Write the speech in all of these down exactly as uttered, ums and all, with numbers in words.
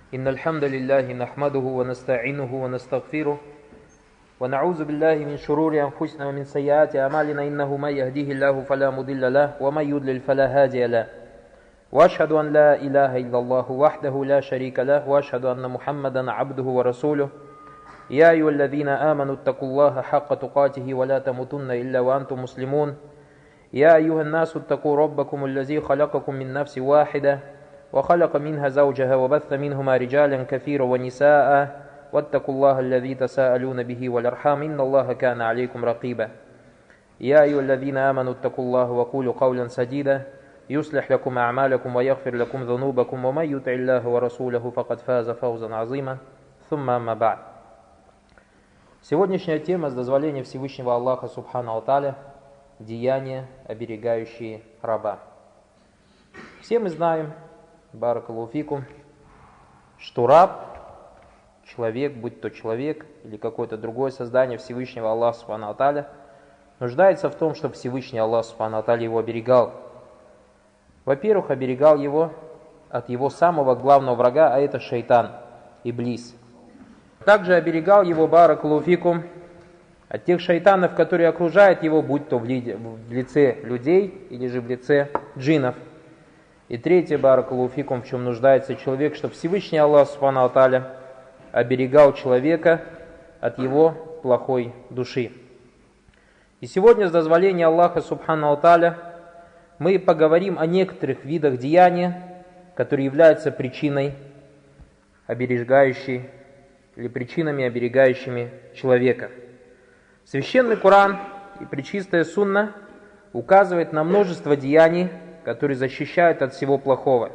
إن الحمد لله نحمده ونستعينه ونستغفره ونعوذ بالله من شرور أنفسنا ومن سيئات أعمالنا إنه من يهديه الله فلا مضل له ومن يضلل فلا هادي له وأشهد أن لا إله إلا الله وحده لا شريك له وأشهد أن محمدا عبده ورسوله يا أيها الذين آمنوا اتقوا الله حق تقاته ولا تموتن إلا وأنتم مسلمون يا أيها الناس اتقوا ربكم الذي خلقكم من نفس واحدة وخلق منها زوجها وبث منهما رجالا كثيرا ونساء واتقوا الله الذي تساءلون به والأرحام إن الله كان عليكم رقيبا يا أيها الذين آمنوا اتقوا الله وقولوا قولا سديدا يصلح لكم أعمالكم ويغفر لكم ذنوبكم ومن يطع الله ورسوله فقد فاز فوزا عظيما ثم أما بعد. Сегодняшняя тема, с дозволения Всевышнего Аллаха Субхану ва Тааля, деяния, оберегающие раба. Все мы знаем, баракаллаху фикум, что раб, человек, будь то человек или какое-то другое создание Всевышнего Аллаха Субхану ва Тааля, нуждается в том, чтобы Всевышний Аллах Субхану ва Тааля его оберегал. Во-первых, оберегал его от его самого главного врага, а это шайтан, иблис. Также оберегал его, баракаллаху фикум, от тех шайтанов, которые окружают его, будь то в лице людей или же в лице джиннов. И третье, баракаллаху фикум, в чем нуждается человек, чтобы Всевышний Аллах Субхану ва Тааля оберегал человека от его плохой души. И сегодня, с дозволения Аллаха Субхану ва Тааля, мы поговорим о некоторых видах деяния, которые являются причиной оберегающей или причинами, оберегающими человека. Священный Коран и пречистая Сунна указывают на множество деяний, которые защищают от всего плохого.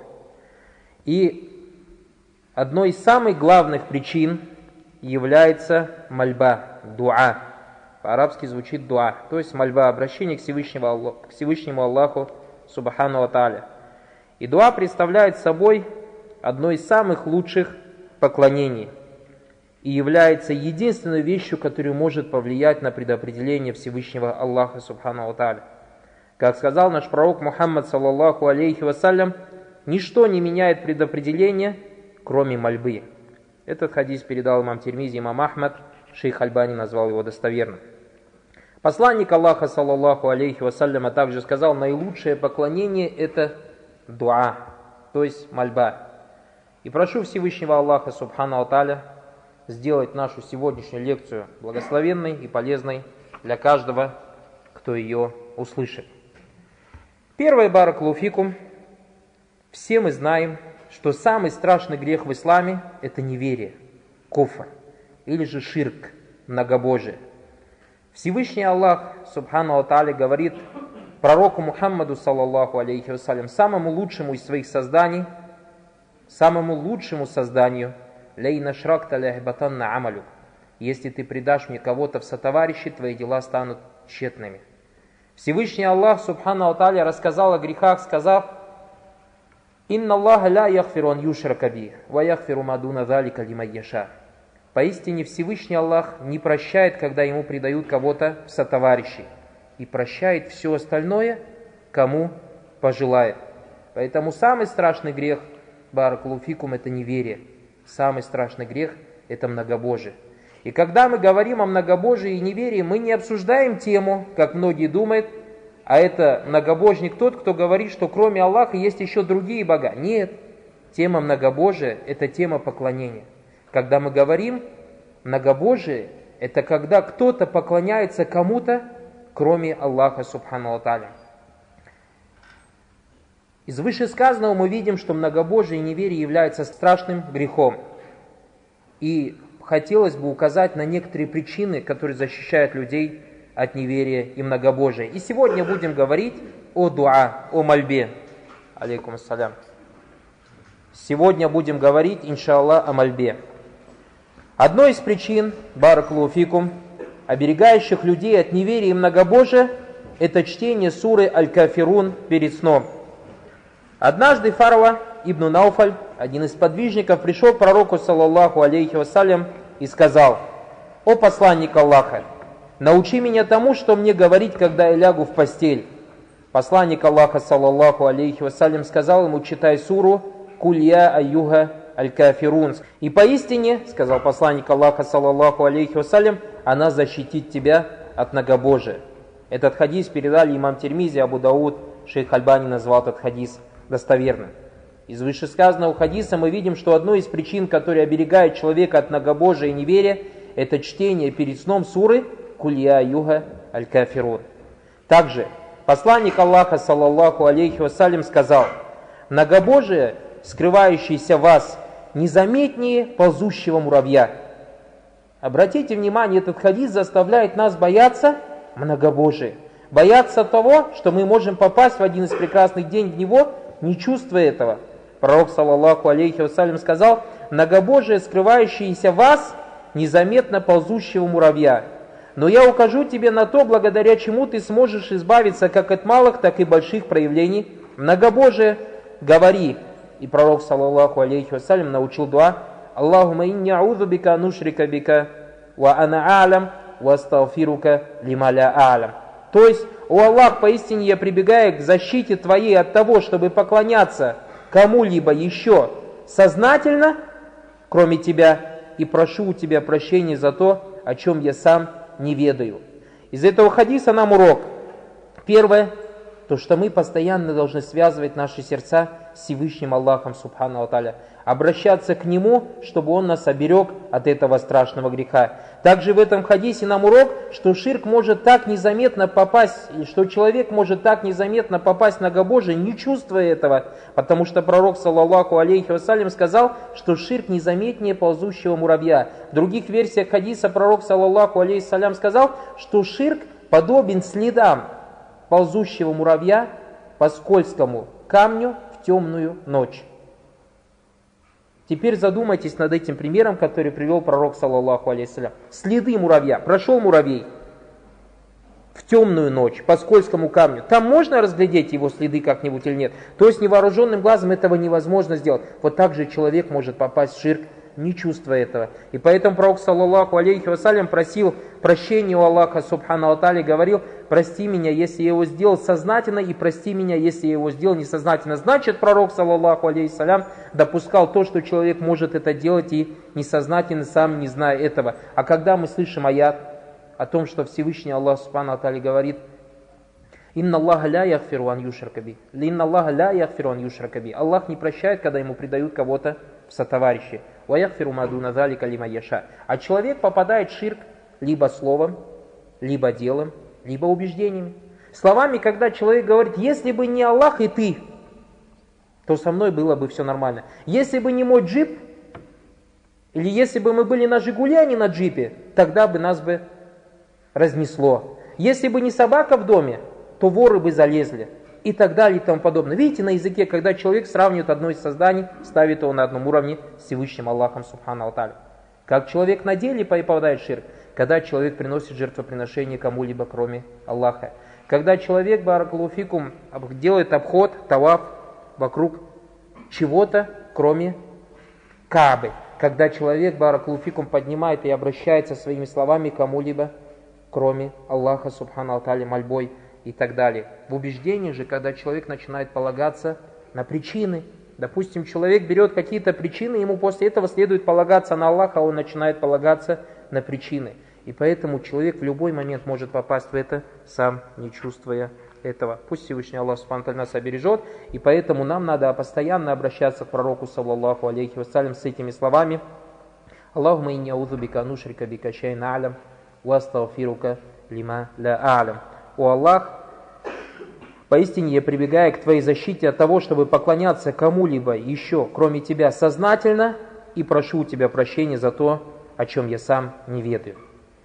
И одной из самых главных причин является мольба, дуа. По-арабски звучит дуа, то есть мольба, обращение к Всевышнему Аллаху, к Всевышнему Аллаху Субхану ва Тааля. И дуа представляет собой одно из самых лучших поклонений и является единственной вещью, которая может повлиять на предопределение Всевышнего Аллаха Субхану ва Тааля. Как сказал наш пророк Мухаммад саллаллаху алейхи вассалям, ничто не меняет предопределение, кроме мольбы. Этот хадис передал имам Тирмизи, имам Ахмад, шейх Альбани назвал его достоверным. Посланник Аллаха саллаллаху алейхи вассалям также сказал, наилучшее поклонение это дуа, то есть мольба. И прошу Всевышнего Аллаха Субхану ва Тааля сделать нашу сегодняшнюю лекцию благословенной и полезной для каждого, кто ее услышит. Первое, баракаллаху фикум, все мы знаем, что самый страшный грех в исламе это неверие, куфр, или же ширк, многобожие. Всевышний Аллах Субхану ва Тааля говорит пророку Мухаммаду саллаллаху алейхи вассалям, самому лучшему из своих созданий, самому лучшему созданию, «Лейна шракта ляхбатанна амалю». Если ты предашь мне кого-то в сотоварищи, твои дела станут тщетными. Всевышний Аллах Субхану ва Тааля рассказал о грехах, сказав, «Инна Аллаха ля яхфиру ан юшрака бих, ва яхфиру ма дуна залика лиман яша». Поистине Всевышний Аллах не прощает, когда ему предают кого-то в сотоварищи, и прощает все остальное, кому пожелает. Поэтому самый страшный грех, баракаллаху фикум, это неверие. Самый страшный грех – это многобожие. И когда мы говорим о многобожии и неверии, мы не обсуждаем тему, как многие думают, а это многобожник тот, кто говорит, что кроме Аллаха есть еще другие бога. Нет, тема многобожия – это тема поклонения. Когда мы говорим многобожие, это когда кто-то поклоняется кому-то, кроме Аллаха Субхану ва Тааля. Из вышесказанного мы видим, что многобожие и неверие являются страшным грехом. И хотелось бы указать на некоторые причины, которые защищают людей от неверия и многобожия. И сегодня будем говорить о дуа, о мольбе. Алейкум ассалям. Сегодня будем говорить, иншаллах, о мольбе. Одной из причин, баракаллаху фикум, оберегающих людей от неверия и многобожия, это чтение суры Аль-Кафирун перед сном. Однажды Фарва ибн Науфаль, один из подвижников, пришел к пророку саллаллаху алейхи вассалям и сказал, «О посланник Аллаха, научи меня тому, что мне говорить, когда я лягу в постель». Посланник Аллаха саллаллаху алейхи вассалям сказал ему, читай суру «Куль я айюха аль-кафирун. И поистине, сказал посланник Аллаха, саллаллаху алейхи вассалям, она защитит тебя от многобожия. Этот хадис передали имам Тирмизи, Абу Дауд, шейх Альбани назвал этот хадис достоверным. Из вышесказанного хадиса мы видим, что одной из причин, которая оберегает человека от многобожия и неверия, это чтение перед сном суры «Куль я юга аль-кафирун». Также посланник Аллаха, саллаллаху алейхи вассалям, сказал: многобожие, скрывающееся в вас, незаметнее ползущего муравья. Обратите внимание, этот хадис заставляет нас бояться многобожия. Бояться того, что мы можем попасть в один из прекрасных дней в него, не чувствуя этого. Пророк, саллаллаху алейхи вассалям, сказал: многобожие, скрывающееся в вас, незаметно ползущего муравья. Но я укажу тебе на то, благодаря чему ты сможешь избавиться как от малых, так и больших проявлений многобожия. Говори. И пророк, саллаллаху алейхи вассалям, научил дуа: Аллахума инни аузу бика анушрика бика ва ана а'лам ва астагфирука лима ля а'лам. То есть, о Аллах, поистине я прибегаю к защите Твоей от того, чтобы поклоняться кому-либо еще сознательно, кроме Тебя, и прошу у Тебя прощения за то, о чем я сам не ведаю. Из этого хадиса нам урок. Первое, то, что мы постоянно должны связывать наши сердца с Всевышним Аллахом, субхану ва тааля, обращаться к Нему, чтобы Он нас оберег от этого страшного греха. Также в этом хадисе нам урок, что ширк может так незаметно попасть, и что человек может так незаметно попасть в многобожие, не чувствуя этого, потому что пророк, саллаллаху алейхи вассалям, сказал, что ширк незаметнее ползущего муравья. В других версиях хадиса пророк, саллаллаху алейхи вассалям, сказал, что ширк подобен следам ползущего муравья по скользкому камню в темную ночь. Теперь задумайтесь над этим примером, который привел пророк, саллаллаху алейхи вассалям. Следы муравья. Прошел муравей в темную ночь по скользкому камню. Там можно разглядеть его следы как-нибудь или нет? То есть невооруженным глазом этого невозможно сделать. Вот так же человек может попасть в ширк, не чувствуя этого. И поэтому пророк, саллаллаху алейхи вассалям, просил прощения у Аллаха, субхану ва тааля, говорил: прости меня, если я его сделал сознательно, и прости меня, если я его сделал несознательно. Значит, пророк, саллаллаху алейхи вассалям, допускал то, что человек может это делать и несознательно, сам не зная этого. А когда мы слышим аят о том, что Всевышний Аллах, субхану ва тааля, говорит: «Инна Аллаха ля яхфиру ан юшрака би». «Инна Аллаха ля яхфиру ан юшрака би». Аллах не прощает, когда ему предают кого-то в сотоварищи. «Ва яхфиру ма дуна залика лиман яша». А человек попадает в ширк либо словом, либо делом, либо убеждениями. Словами, когда человек говорит: если бы не Аллах и ты, то со мной было бы все нормально. Если бы не мой джип, или если бы мы были на Жигуле, а не на джипе, тогда бы нас бы разнесло. Если бы не собака в доме, то воры бы залезли. И так далее, и тому подобное. Видите, на языке, когда человек сравнивает одно из созданий, ставит его на одном уровне с Всевышним Аллахом, субхану ва тааля. Как человек на деле попадает в ширк, когда человек приносит жертвоприношение кому-либо, кроме Аллаха. Когда человек, баракаллаху фикум, делает обход, таваф вокруг чего-то, кроме Каабы. Когда человек, баракаллаху фикум, поднимает и обращается своими словами к кому-либо, кроме Аллаха, субхану ва тааля, мольбой и так далее. В убеждении же, когда человек начинает полагаться на причины. Допустим, человек берет какие-то причины, ему после этого следует полагаться на Аллаха, а он начинает полагаться на причины. И поэтому человек в любой момент может попасть в это, сам не чувствуя этого. Пусть Всевышний Аллах субхану ва тааля нас обережет, и поэтому нам надо постоянно обращаться к пророку, саллаллаху алейхи вассалям, с этими словами: Аллахума инни аузу бика анушрика бика шай'ан а'лам ва астагфирука лима ля а'лам. О Аллах, поистине я прибегаю к Твоей защите от того, чтобы поклоняться кому-либо еще, кроме Тебя, сознательно, и прошу у Тебя прощения за то, о чем я сам не ведаю.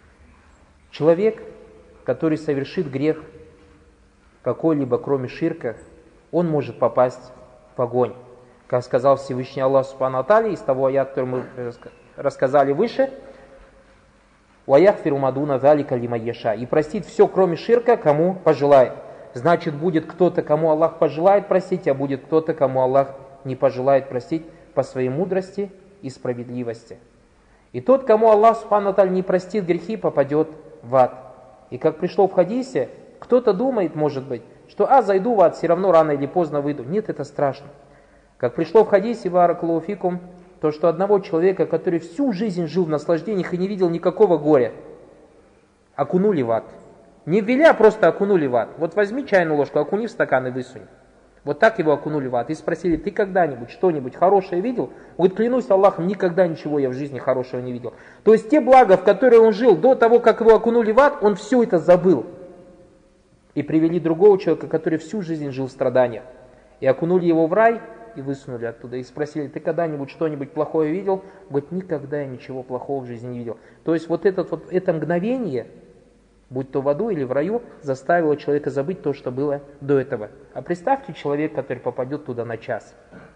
Человек, который совершит грех какой-либо, кроме ширка, он может попасть в огонь. Как сказал Всевышний Аллах субхану ва тааля, из того аята, который мы рассказали выше: «Ва яхфиру ма дуна залика лиман яша». И простит все, кроме ширка, кому пожелает. Значит, будет кто-то, кому Аллах пожелает простить, а будет кто-то, кому Аллах не пожелает простить по своей мудрости и справедливости. И тот, кому Аллах субхану ва тааля не простит грехи, попадет в ад. И как пришло в хадисе, кто-то думает, может быть, что а, зайду в ад, все равно рано или поздно выйду. Нет, это страшно. Как пришло в хадисе, баракаллаху фикум, То, что одного человека, который всю жизнь жил в наслаждениях и не видел никакого горя, окунули в ад. Не ввели, а просто окунули в ад. Вот возьми чайную ложку, окуни в стакан и высунь. Вот так его окунули в ад. И спросили: ты когда-нибудь что-нибудь хорошее видел? Он говорит: клянусь Аллахом, никогда ничего я в жизни хорошего не видел. То есть те блага, в которые он жил до того, как его окунули в ад, он все это забыл. И привели другого человека, который всю жизнь жил в страданиях. И окунули его в рай и высунули оттуда. И спросили: ты когда-нибудь что-нибудь плохое видел? Он говорит: никогда я ничего плохого в жизни не видел. То есть вот, этот, вот это мгновение, будь то в аду или в раю, заставило человека забыть то, что было до этого. А представьте человека, который попадет туда на час.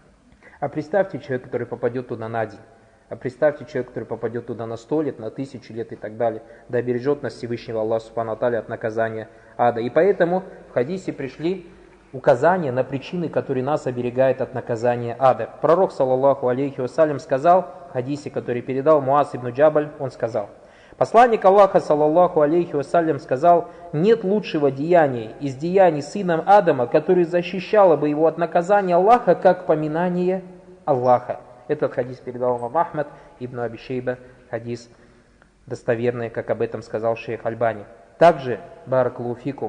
А представьте человека, который попадет туда на день. А представьте человека, который попадет туда на сто лет, на тысячу лет и так далее. Да обережет нас Всевышнего Аллах Субхану ва Тааля от наказания ада. И поэтому в хадисе пришли указания на причины, которые нас оберегают от наказания ада. Пророк, саллаллаху алейхи вассалям, сказал в хадисе, который передал Муаз ибн Джабаль, он сказал: посланник Аллаха, саллаллаху алейхи вассалям, сказал: нет лучшего деяния из деяний сыном Адама, которое защищало бы его от наказания Аллаха, как поминание Аллаха. Этот хадис передал имам Ахмад ибн Аби Шейба, хадис достоверный, как об этом сказал шейх Альбани. Также, баракаллаху фикум,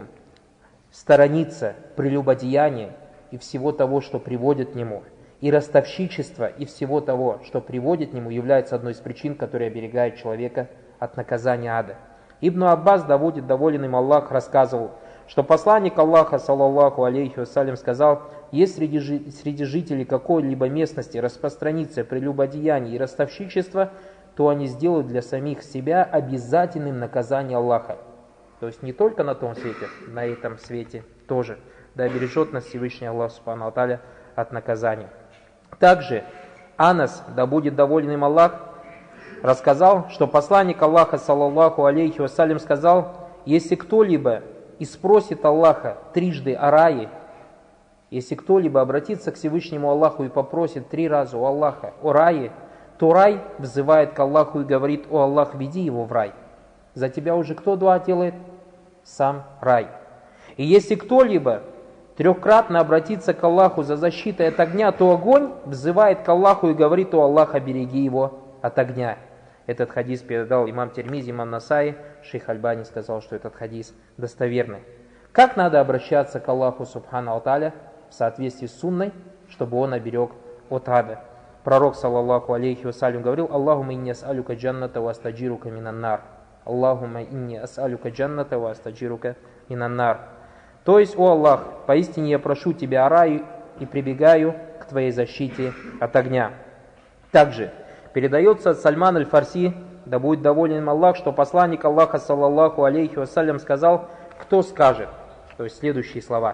сторониться прелюбодеяния и всего того, что приводит к нему, и ростовщичество и всего того, что приводит к нему, является одной из причин, которые оберегают человека от наказания ада. Ибн Аббас, да будет доволен им Аллах, рассказывал, что посланник Аллаха, саллаллаху алейхи вассалям, сказал: если среди, среди жителей какой-либо местности распространится прелюбодеяние и ростовщичество, то они сделают для самих себя обязательным наказание Аллаха. То есть не только на том свете, на этом свете тоже. Да обережет нас Всевышний Аллах Субхану ва Тааля от наказания. Также Анас, да будет доволен им Аллах, рассказал, что посланник Аллаха, саллаллаху алейхи вассалям, сказал: если кто-либо и спросит Аллаха трижды о рае, если кто-либо обратится к Всевышнему Аллаху и попросит три раза у Аллаха о рае, то рай взывает к Аллаху и говорит: о Аллах, веди его в рай. За тебя уже кто дуа делает? Сам рай. И если кто-либо трехкратно обратится к Аллаху за защитой от огня, то огонь взывает к Аллаху и говорит: о Аллах, обереги его от огня. Этот хадис передал имам Тирмизи, имам Насаи. Шейх Альбани сказал, что этот хадис достоверный. Как надо обращаться к Аллаху Субхану ва Тааля в соответствии с сунной, чтобы он оберег от ада? Пророк, саллаллаху алейхи вассалям, говорил: Аллахума инни ас'алюка джанната ва астаджирука минан нар. Аллахума инни ас'алюка джанната ва астаджирука минан нар. То есть: о Аллах, поистине я прошу тебя о рае и прибегаю к твоей защите от огня. Также передается от Сальмана аль-Фарси, да будет доволен им Аллах, что посланник Аллаха, саллаллаху алейхи вассалям, сказал: кто скажет, то есть следующие слова: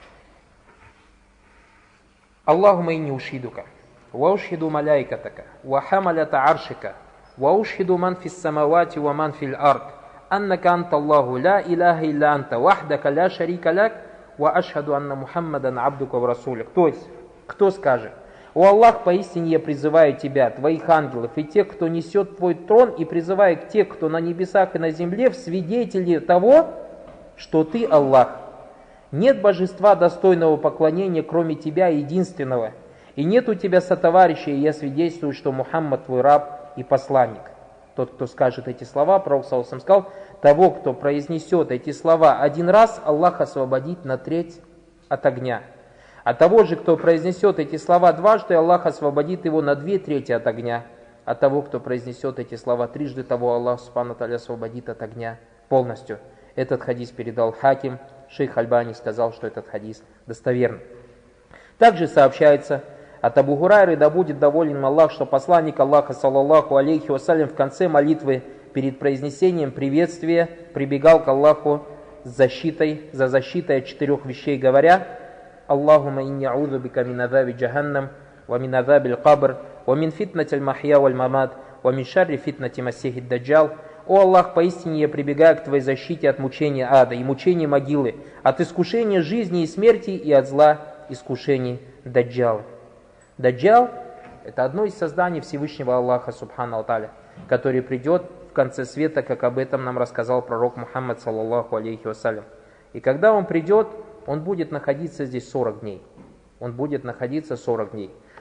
Аллахума инни ушхидука, ва ушхиду маляикатака, ва хамалята аршика, ва ушхиду ман фис самавати ва ман фил ард, аннака анта Аллаху ла илаха илля анта, вахдака ла шарика лак, ва ашхаду анна Мухаммадан абдука ва расулик. То есть, кто скажет: о Аллах, поистине я призываю тебя, твоих ангелов и тех, кто несет твой трон, и призываю к тех, кто на небесах и на земле, в свидетели того, что ты Аллах. Нет божества достойного поклонения, кроме тебя, единственного, и нет у тебя сотоварища, и я свидетельствую, что Мухаммад твой раб и посланник. Тот, кто скажет эти слова, пророк саллаллаху алейхи ва саллям сказал: того, кто произнесет эти слова один раз, Аллах освободит на треть от огня. А того же, кто произнесет эти слова дважды, Аллах освободит его на две трети от огня. А того, кто произнесет эти слова трижды, того Аллах Субхану ва Тааля освободит от огня полностью. Этот хадис передал Хаким. Шейх Альбани сказал, что этот хадис достоверный. Также сообщается от Абу Хурайры, да будет доволен им Аллах, что посланник Аллаха, саллаллаху алейхи вассалям, в конце молитвы перед произнесением приветствия прибегал к Аллаху с защитой, за защитой от четырех вещей, говоря: Аллахума инни аузу бика мин азаби джаханнам, ва мин азаби аль-кабр, ва мин фитнати аль-махья валь-мамат, ва мин шарри фитнати массихи даджал. О Аллах, поистине я прибегаю к твоей защите от мучения ада и мучения могилы, от искушения жизни и смерти и от зла искушений даджала. Даджал — это одно из созданий Всевышнего Аллаха Субхану ва Тааля, который придет в конце света, как об этом нам рассказал пророк Мухаммад, саллаллаху алейхи вассалям. И когда он придет, он будет находиться здесь сорок дней. Он будет находиться сорок дней.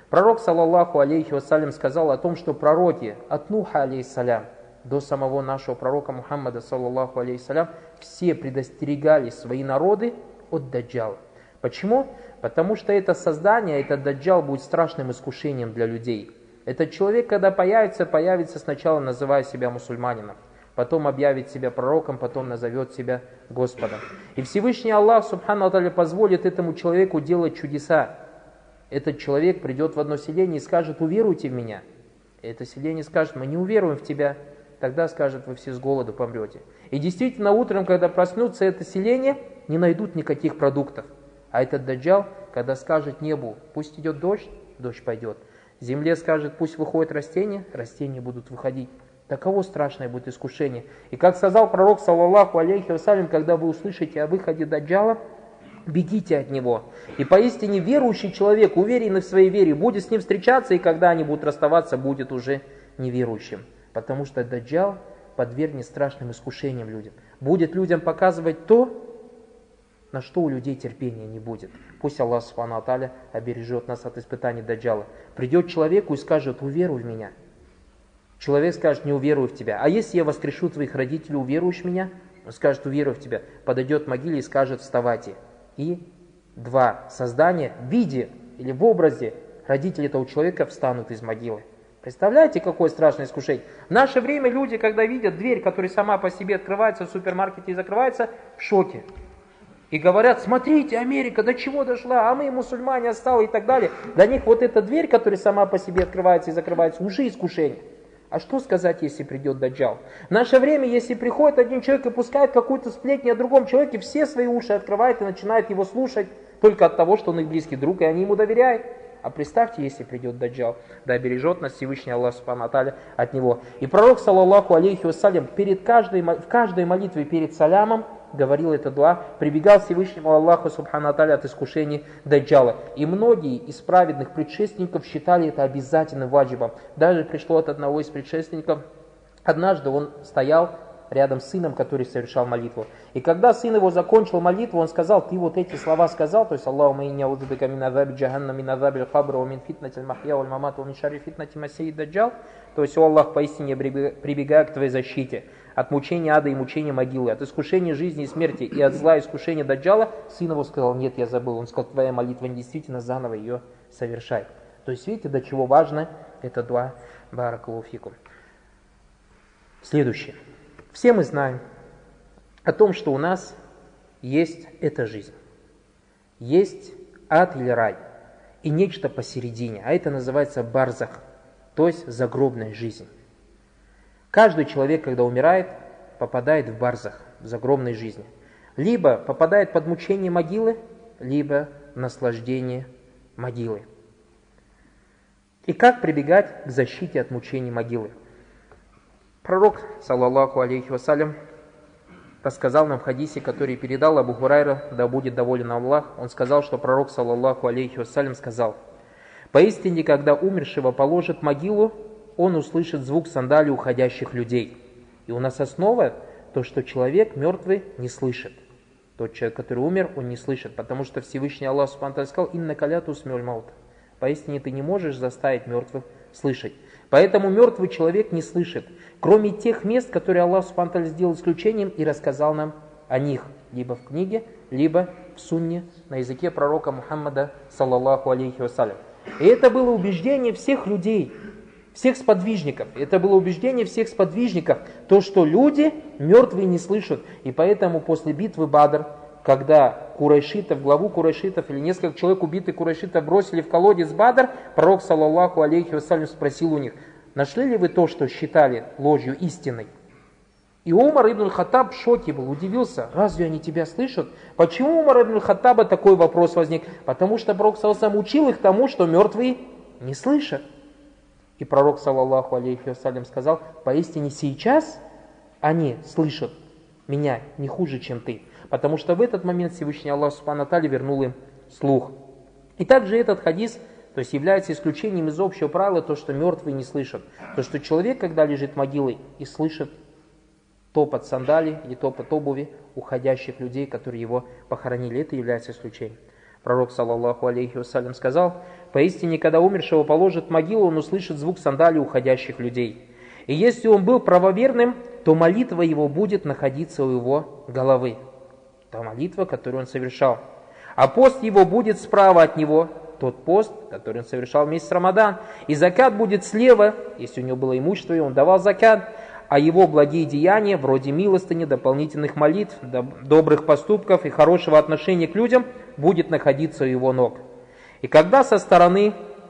Пророк, саллаллаху алейхи вассалям, сказал о том, что пророки от Нуха, алейхиссалям, до самого нашего пророка Мухаммада, саллаллаху алейхи вассалям, все предостерегали свои народы от даджала. Почему? Потому что это создание, этот даджал будет страшным искушением для людей. Этот человек, когда появится, появится сначала, называя себя мусульманином, потом объявит себя пророком, потом назовет себя Господом. И Всевышний Аллах, субхану ва тааля, позволит этому человеку делать чудеса. Этот человек придет в одно селение и скажет: уверуйте в меня. И это селение скажет: мы не уверуем в тебя. Тогда скажет: вы все с голоду помрете. И действительно, утром, когда проснутся это селение, не найдут никаких продуктов. А этот даджал, когда скажет небу: пусть идет дождь, дождь пойдет. Земле скажет: пусть выходят растения, растения будут выходить. Таково страшное будет искушение. И как сказал пророк, саллаллаху алейхи вассалям, когда вы услышите о выходе даджала, бегите от него. И поистине верующий человек, уверенный в своей вере, будет с ним встречаться, и когда они будут расставаться, будет уже неверующим. Потому что даджал подвергнет страшным искушениям людям. Будет людям показывать то, на что у людей терпения не будет. Пусть Аллах субхану ва тааля обережет нас от испытаний даджала. Придет человеку и скажет: уверуй в меня. Человек скажет: не уверую в тебя. А если я воскрешу твоих родителей, уверуешь в меня? Он скажет: уверую в тебя. Подойдет к могиле и скажет: вставайте. И два создания в виде или в образе родителей этого человека встанут из могилы. Представляете, какое страшное искушение? В наше время люди, когда видят дверь, которая сама по себе открывается в супермаркете и закрывается, в шоке. И говорят: смотрите, Америка до чего дошла, а мы мусульмане отстали и так далее. Для них вот эта дверь, которая сама по себе открывается и закрывается, уже искушение. А что сказать, если придет даджал? В наше время, если приходит один человек и пускает какую-то сплетню о другом человеке, все свои уши открывают и начинают его слушать только от того, что он их близкий друг, и они ему доверяют. А представьте, если придет даджал, да бережет нас Всевышний Аллах субхану ва тааля от него. И пророк, саллаллаху алейхи вассалям, перед каждой, в каждой молитве перед салямом говорил это дуа, прибегал к Всевышнему Аллаху субхану ва тааля от искушений даджала. И многие из праведных предшественников считали это обязательным ваджибом. Даже пришло от одного из предшественников, однажды он стоял рядом с сыном, который совершал молитву. И когда сын его закончил молитву, он сказал: ты вот эти слова сказал, то есть Аллахума инни аузу бика мин азаби джаханна, мин азаби аль-кабра, мин фитнати аль-махья валь-мамат, мин шарри фитнати масии даджал. То есть: о Аллах, поистине прибегаю к твоей защите от мучения ада и мучения могилы, от искушения жизни и смерти и от зла и искушения даджала. Сын его сказал: нет, я забыл. Он сказал: твоя молитва действительно заново ее совершай. То есть видите, до чего важно это дуа. Баракаллаху фикум. Следующее. Все мы знаем о том, что у нас есть эта жизнь. Есть ад или рай. И нечто посередине. А это называется барзах. То есть загробная жизнь. Каждый человек, когда умирает, попадает в барзах, в загробной жизни. Либо попадает под мучение могилы, либо в наслаждение могилы. И как прибегать к защите от мучений могилы? Пророк, саллаллаху алейхи вассалям, рассказал нам в хадисе, который передал Абу Хурайра, да будет доволен Аллах. Он сказал, что пророк, саллаллаху алейхи вассалям, сказал: поистине, когда умершего положат в могилу, он услышит звук сандалий уходящих людей. И у нас основа то, что человек мертвый не слышит. Тот человек, который умер, он не слышит, потому что Всевышний Аллах субхану ва тааля сказал: инна каляту смёль маут. Поистине ты не можешь заставить мертвых слышать. Поэтому мертвый человек не слышит, кроме тех мест, которые Аллах субхану ва тааля сделал исключением и рассказал нам о них, либо в книге, либо в сунне на языке пророка Мухаммада, саллаллаху алейхи вассалям. И это было убеждение всех людей, всех сподвижников. Это было убеждение всех сподвижников, то, что люди мертвые не слышат. И поэтому после битвы Бадр, когда курайшитов, главу курайшитов или несколько человек убитых курайшитов бросили в колодец Бадр, пророк, саллаллаху алейхи вассалям, спросил у них: нашли ли вы то, что считали ложью, истиной? И Умар ибн аль-Хаттаб в шоке был, удивился: разве они тебя слышат? Почему у Умара ибн аль-Хаттаба такой вопрос возник? Потому что пророк, саллаллаху алейхи вассалям, учил их тому, что мертвые не слышат. И пророк, саллаллаху алейхи вассалям, сказал: поистине сейчас они слышат меня не хуже, чем ты. Потому что в этот момент Всевышний Аллах субхану ва тааля вернул им слух. И также этот хадис, то есть, является исключением из общего правила, то, что мертвые не слышат. То, что человек, когда лежит могилой и слышит топот сандалий или топот обуви уходящих людей, которые его похоронили, это является исключением. Пророк, саллаллаху алейхи вассалям, сказал: «Поистине, когда умершего положат в могилу, он услышит звук сандалий уходящих людей. И если он был правоверным, то молитва его будет находиться у его головы». Та молитва, которую он совершал. «А пост его будет справа от него», тот пост, который он совершал в месяц Рамадан. «И закат будет слева», если у него было имущество, и он давал закат. «А его благие деяния, вроде милостыни, дополнительных молитв, добрых поступков и хорошего отношения к людям, будет находиться у его ног. И когда со стороны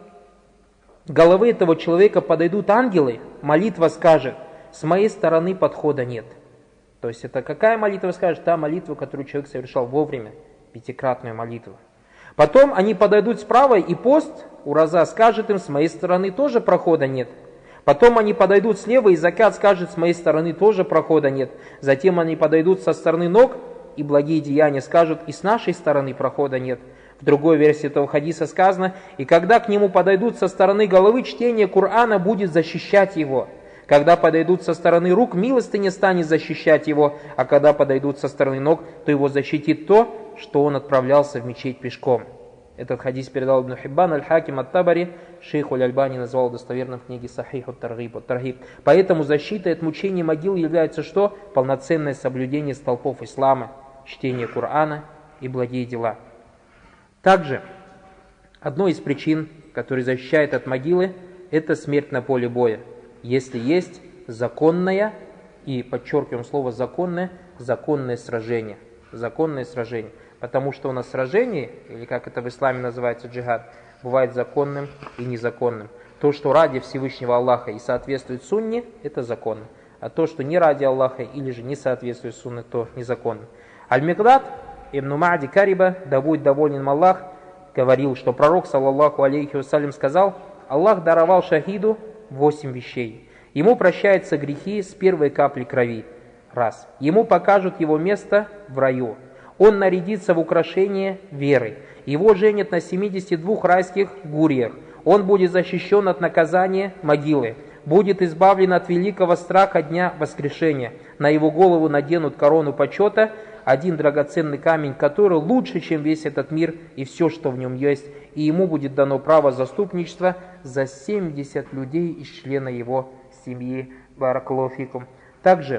головы этого человека подойдут ангелы, молитва скажет: с моей стороны подхода нет». То есть это какая молитва скажет? Та молитва, которую человек совершал вовремя, пятикратную молитву. Потом они подойдут справа, и пост, ураза, скажет им: с моей стороны тоже прохода нет. Потом они подойдут слева, и закат скажет: с моей стороны тоже прохода нет. Затем они подойдут со стороны ног, и благие деяния скажут: и с нашей стороны прохода нет. В другой версии этого хадиса сказано: и когда к нему подойдут со стороны головы, чтение Корана будет защищать его. Когда подойдут со стороны рук, милостыня станет защищать его. А когда подойдут со стороны ног, то его защитит то, что он отправлялся в мечеть пешком. Этот хадис передал Ибн Хиббан, Аль-Хаким, Ат-Табари, шейх Аль-Альбани назвал достоверным в книге Сахих Ат-Таргиб, Ат-Таргиб. Поэтому защитой от мучений могил является что? Полноценное соблюдение столпов ислама, чтение Корана и благие дела. Также одной из причин, которая защищает от могилы, это смерть на поле боя. Если есть законное, и подчеркиваем слово законное, законное сражение. Законное сражение. Потому что у нас сражение, или как это в исламе называется джихад, бывает законным и незаконным. То, что ради Всевышнего Аллаха и соответствует сунне, это законно. А то, что не ради Аллаха или же не соответствует сунне, то незаконно. Аль-Микдад ибн Ма'ди Кариба, да будет доволен им Аллах, говорил, что пророк, саллаллаху алейхи вассалям, сказал: Аллах даровал шахиду восемь вещей. Ему прощаются грехи с первой капли крови. Раз. Ему покажут его место в раю. Он нарядится в украшение веры. Его женят на семидесяти двух райских гурьях. Он будет защищен от наказания могилы. Будет избавлен от великого страха дня воскрешения. На его голову наденут корону почета, один драгоценный камень, который лучше, чем весь этот мир и все, что в нем есть. И ему будет дано право заступничества за семьдесят людей из члена его семьи. Баракаллаху фикум. Также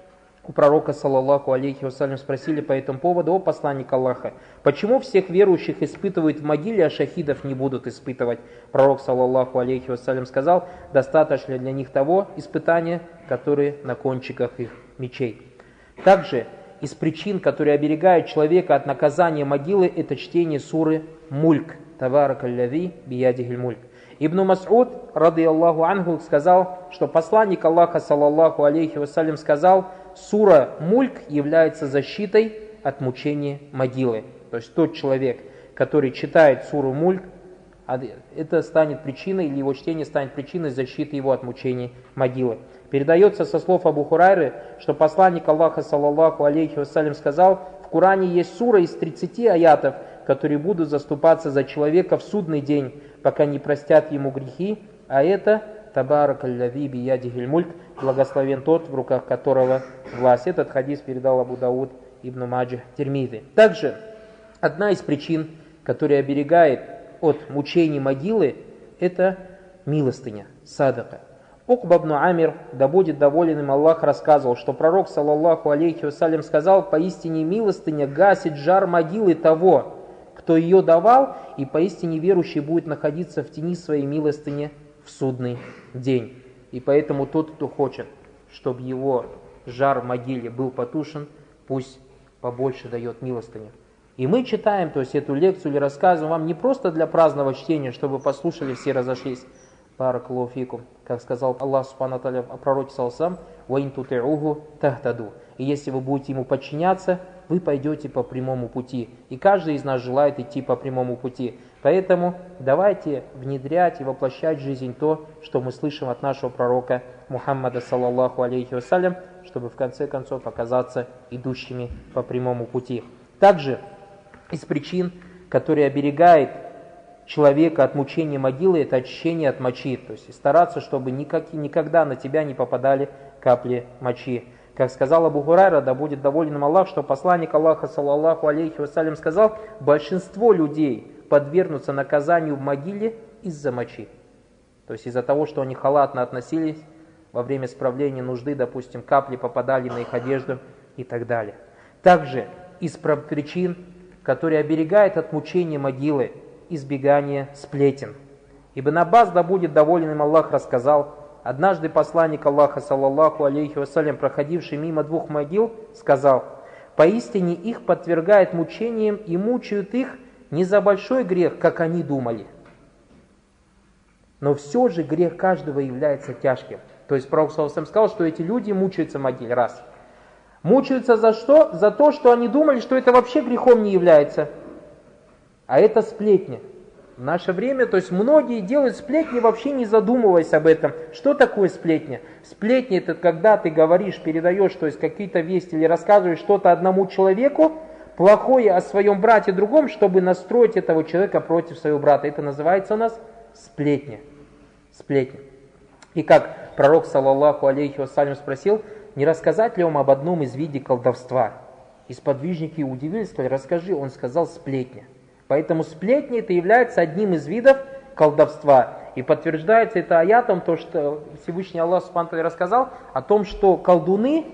у пророка, саллаллаху алейхи вассалям, спросили по этому поводу: о посланник Аллаха, почему всех верующих испытывают в могиле, а шахидов не будут испытывать? Пророк, саллаллаху алейхи вассалям, сказал: достаточно для них того испытания, которые на кончиках их мечей. Также из причин, которые оберегают человека от наказания могилы, это чтение суры Мульк. Табаракаллази биядихиль мульк. Ибн Мас'уд, рады Аллаху анху, сказал, что посланник Аллаха, саллаллаху алейхи вассалям, сказал: сура Мульк является защитой от мучения могилы. То есть тот человек, который читает суру Мульк, это станет причиной, или его чтение станет причиной защиты его от мучений могилы. Передается со слов Абу Хурайры, что посланник Аллаха, саллаллаху алейхи вассалям, сказал: в Коране есть сура из тридцати аятов, которые будут заступаться за человека в судный день, пока не простят ему грехи, а это табаракаллази биядихиль мульк, благословен тот, в руках которого власть. Этот хадис передал Абу Дауд, Ибн Маджах, Тирмизи. Также одна из причин, которая оберегает от мучений могилы, это милостыня, садака. Укба ибн Амир, да будет доволен им Аллах, рассказывал, что пророк, саллаллаху алейхи вассалям, сказал: поистине милостыня гасит жар могилы того, кто ее давал, и поистине верующий будет находиться в тени своей милостыни в судный день. И поэтому тот, кто хочет, чтобы его жар в могиле был потушен, пусть побольше дает милостыню. И мы читаем, то есть эту лекцию или рассказываем вам не просто для праздного чтения, чтобы послушали, все разошлись. Баракаллаху фикум. Как сказал Аллах субхану ва тааля о пророке саллаллаху алейхи ва тути'уху тахтаду. И если вы будете ему подчиняться, вы пойдете по прямому пути. И каждый из нас желает идти по прямому пути. Поэтому давайте внедрять и воплощать в жизнь то, что мы слышим от нашего пророка Мухаммада, саллаллаху алейхи вассалям, чтобы в конце концов оказаться идущими по прямому пути. Также из причин, которые оберегает человека от мучения могилы, это очищение от мочи. То есть стараться, чтобы никак, никогда на тебя не попадали капли мочи. Как сказал Абу Хурайра, да будет доволен им Аллах, что посланник Аллаха, саллаллаху алейхи вассалям, сказал: большинство людей подвергнутся наказанию в могиле из-за мочи. То есть из-за того, что они халатно относились во время справления нужды, допустим, капли попадали на их одежду и так далее. Также из причин, которые оберегают от мучения могилы, избегание сплетен. Ибн Аббас, да будет доволен им Аллах, рассказал: однажды посланник Аллаха, саллаллаху алейхи вассалям, проходивший мимо двух могил, сказал: поистине их подвергают мучениям и мучают их не за большой грех, как они думали. Но все же грех каждого является тяжким. То есть пророк саллаллаху алейхи вассалям сказал, что эти люди мучаются в могиле. Раз. Мучаются за что? За то, что они думали, что это вообще грехом не является. А это сплетни. В наше время, то есть многие делают сплетни, вообще не задумываясь об этом. Что такое сплетня? Сплетни — это когда ты говоришь, передаешь, то есть какие-то вести или рассказываешь что-то одному человеку, плохое о своем брате другом, чтобы настроить этого человека против своего брата. Это называется у нас сплетня. Сплетня. И как пророк, саллаллаху алейхи вассалям, спросил: не рассказать ли вам об одном из видов колдовства? И сподвижники удивились, сказали: расскажи. Он сказал: сплетня. Поэтому сплетни — это является одним из видов колдовства. И подтверждается это аятом, то, что Всевышний Аллах Субхану ва Тааля рассказал о том, что колдуны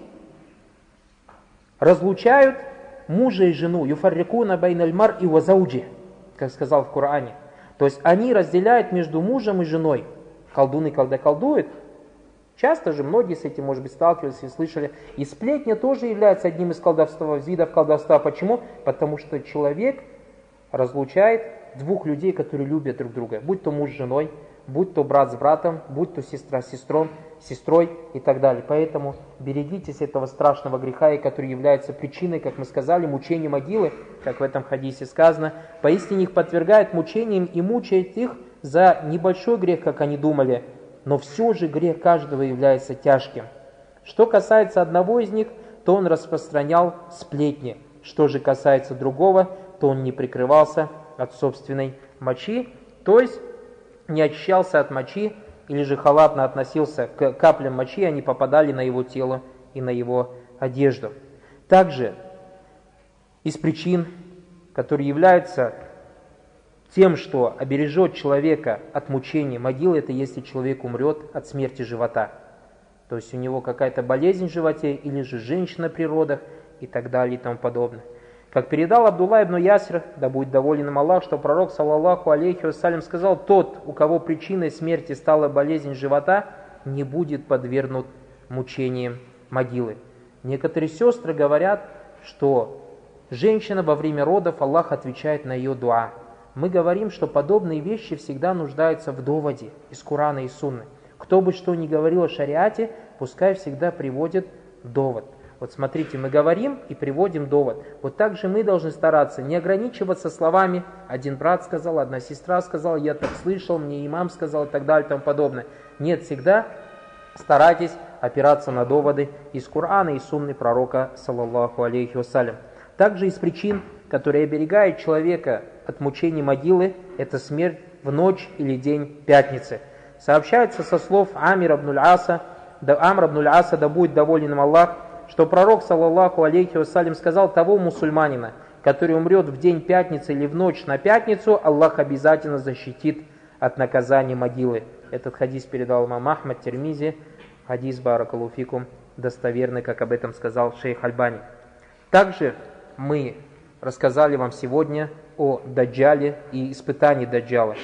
разлучают мужа и жену. Юфаррикуна байналь мар'и ва зауджи, как сказал в Коране. То есть они разделяют между мужем и женой. Колдуны, когда колдуют, часто же многие с этим, может быть, сталкивались и слышали. И сплетня тоже является одним из колдовства, видов колдовства. Почему? Потому что человек разлучает двух людей, которые любят друг друга. Будь то муж с женой, будь то брат с братом, будь то сестра с сестром, сестрой и так далее. Поэтому берегитесь этого страшного греха, и который является причиной, как мы сказали, мучения могилы, как в этом хадисе сказано. Поистине их подвергает мучениям и мучает их за небольшой грех, как они думали, но все же грех каждого является тяжким. Что касается одного из них, то он распространял сплетни. Что же касается другого, то он не прикрывался от собственной мочи, то есть не очищался от мочи, или же халатно относился к каплям мочи, они попадали на его тело и на его одежду. Также из причин, которые являются тем, что обережет человека от мучения могилы, это если человек умрет от смерти живота. То есть у него какая-то болезнь в животе, или же женщина при родах и так далее и тому подобное. Как передал Абдулла ибн Ясир, да будет доволен им Аллах, что пророк, саллаллаху алейхи вассалям, сказал: тот, у кого причиной смерти стала болезнь живота, не будет подвергнут мучениям могилы. Некоторые сестры говорят, что женщина во время родов, Аллах отвечает на ее дуа. Мы говорим, что подобные вещи всегда нуждаются в доводе из Корана и Сунны. Кто бы что ни говорил о шариате, пускай всегда приводит довод. Вот смотрите, мы говорим и приводим довод. Вот так же мы должны стараться не ограничиваться словами: один брат сказал, одна сестра сказала, я так слышал, мне имам сказал и так далее и тому подобное. Нет, всегда старайтесь опираться на доводы из Корана и Сунны пророка, саллаллаху алейхи вассалям. Также из причин, которые оберегают человека от мучений могилы, это смерть в ночь или день пятницы. Сообщается со слов Амира ибн Аса, да Амр ибн Аса, да будет доволен им Аллах, что пророк, саллаллаху алейхи вассалям, сказал: того мусульманина, который умрет в день пятницы или в ночь на пятницу, Аллах обязательно защитит от наказания могилы. Этот хадис передал имам Ахмад, Тирмизи, хадис баракаллаху фикум, достоверный, как об этом сказал шейх Альбани. Также мы рассказали вам сегодня о Даджале и испытании Даджала.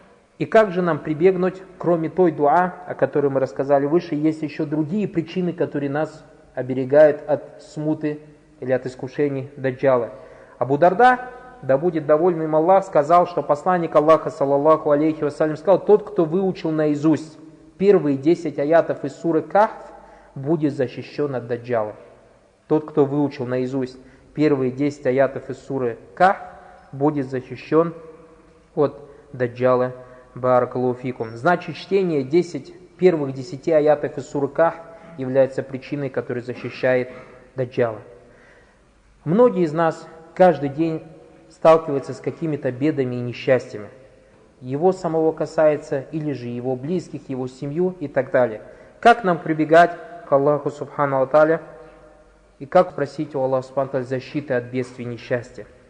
И как же нам прибегнуть, кроме той дуа, о которой мы рассказали выше, есть еще другие причины, которые нас оберегают от смуты или от искушений Даджала. Абу Дарда, да будет доволен им Аллах, сказал, что посланник Аллаха, саллаллаху алейхи вассалям, сказал: тот, кто выучил наизусть первые десять аятов из суры Кахф, будет защищен от Даджала. Тот, кто выучил наизусть первые десять аятов из суры Кахф, будет защищен от Даджала. Баракаллаху фикум. Значит, чтение десять, первых десяти аятов из суры Кахф является причиной, которая защищает Даджала. Многие из нас каждый день сталкиваются с какими-то бедами и несчастьями. Его самого касается, или же его близких, его семью и так далее. Как нам прибегать к Аллаху Субхану ва Тааля и как просить у Аллаха Субхану ва Тааля защиты от бедствий и несчастья.